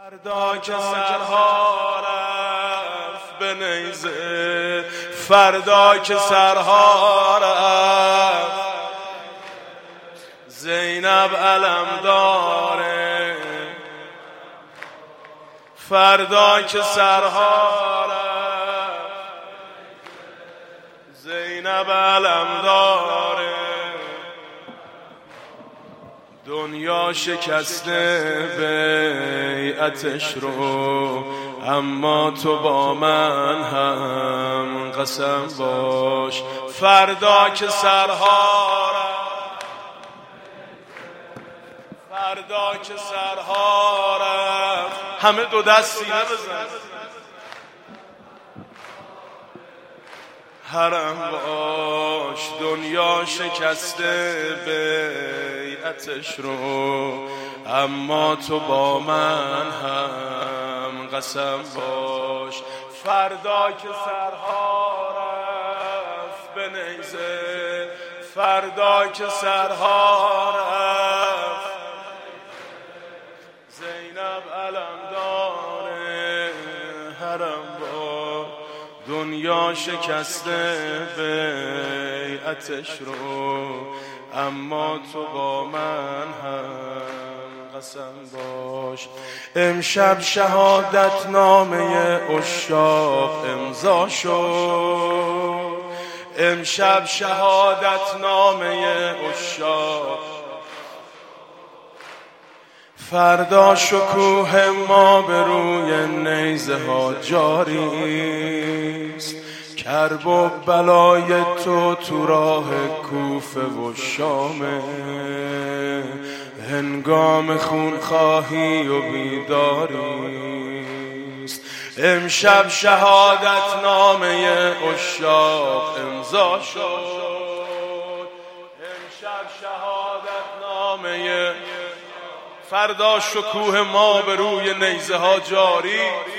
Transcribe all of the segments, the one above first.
فردا که سرها رفت به نیزه، فردا که سرها رفت زینب علم داره، فردا که سرها رفت زینب علم داره. دنیا شکسته بیعتش رو، اما تو با من هم قسم باش. فردا که سرها رفت، فردا که سرها رفت، همه دو دست سینه بزن. حرم باش، دنیا شکسته بیعتش رو، اما تو با من هم قسم باش. فردا که سرها رفت به نیزه، فردا که سرها رفت زینب علم داره. حرم باش، دنیا شکسته بیعتش رو، اما تو با من هم قسم باش. امشب شهادت نامه عشاق امضا شد، امشب شهادت نامه عشاق، فردا شکوه ما به روی نیزه ها جاری است. کرب و بلای تو راه کوفه و شامه، هنگام خونخواهی و بیداری است. امشب شهادت نامه عشاق امضا شد، امشب شهادت نامه، فردا شکوه ما به روی نیزه ها جاری.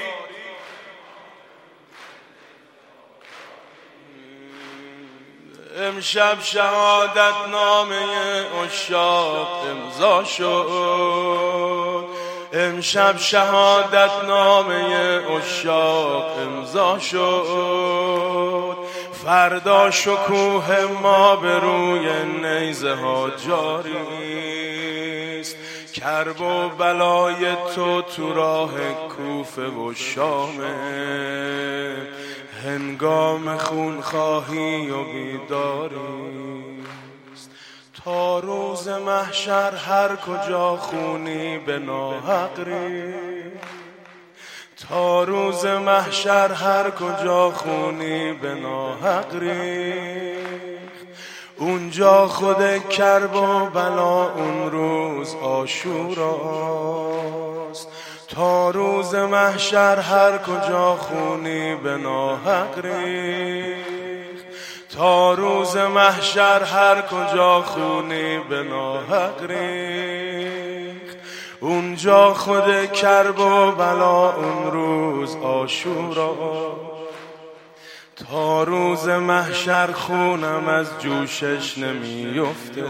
امشب شهادت نامه عشاق امضا شد، امشب شهادت نامه عشاق امضا شد، فردا شکوه ما به روی نیزه ها جاری است. کرب و بلای تو راه کوفه و شامه، هنگام خونخواهی و بیداری است. تا روز محشر هر کجا خونی به ناحق ریخت، تا روز محشر هر کجا خونی به ناحق ریخت، اونجا خود کرب و بلا اون روز عاشوراست. تا روز محشر هر کجا خونی به ناحق ریخت، تا روز محشر هر کجا خونی به ناحق ریخت، اونجا خود کرب و بلا اون روز عاشوراست. تا روز محشر خونم از جوشش نمیفته،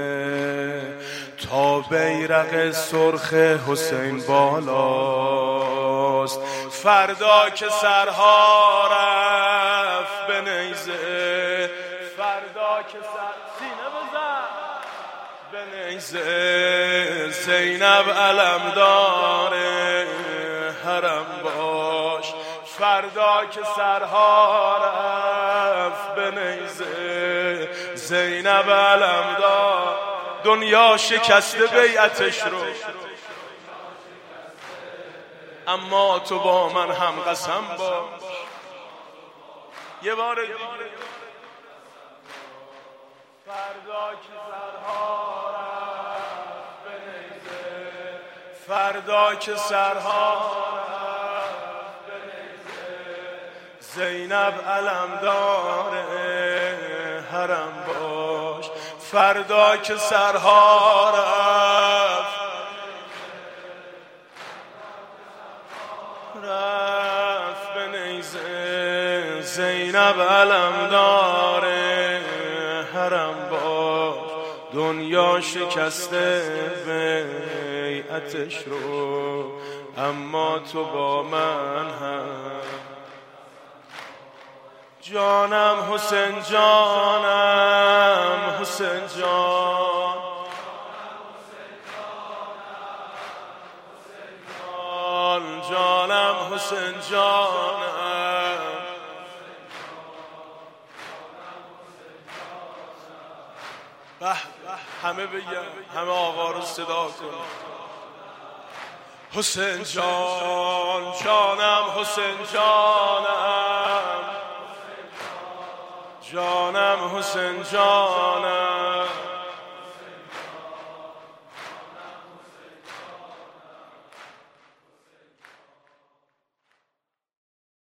تا بیرق سرخ حسین بالاست. فردا که سرها رفت به نیزه، فردا که سینه بزن به نیزه، زینب علم داره. حرم باش، فردا که سرها رفت به نیزه، زینب علم دار. دنیا شکسته بیعتش رو، اما تو با من هم قسم باش. یه بار دیگه، فردا که سرها رفت به نیزه، فردا که سرها زینب علم داره. حرم باش، فردا که سرها رفت به نیزه، زینب علم داره. حرم باش، دنیا شکسته بیعتش رو، اما تو با من هم. جانم حسین جانم حسین جان، جانم حسین جانم. به همه بگن، همه آقا رو صدا کن. حسین جان جانم حسین جانم، جانم حسین جانم.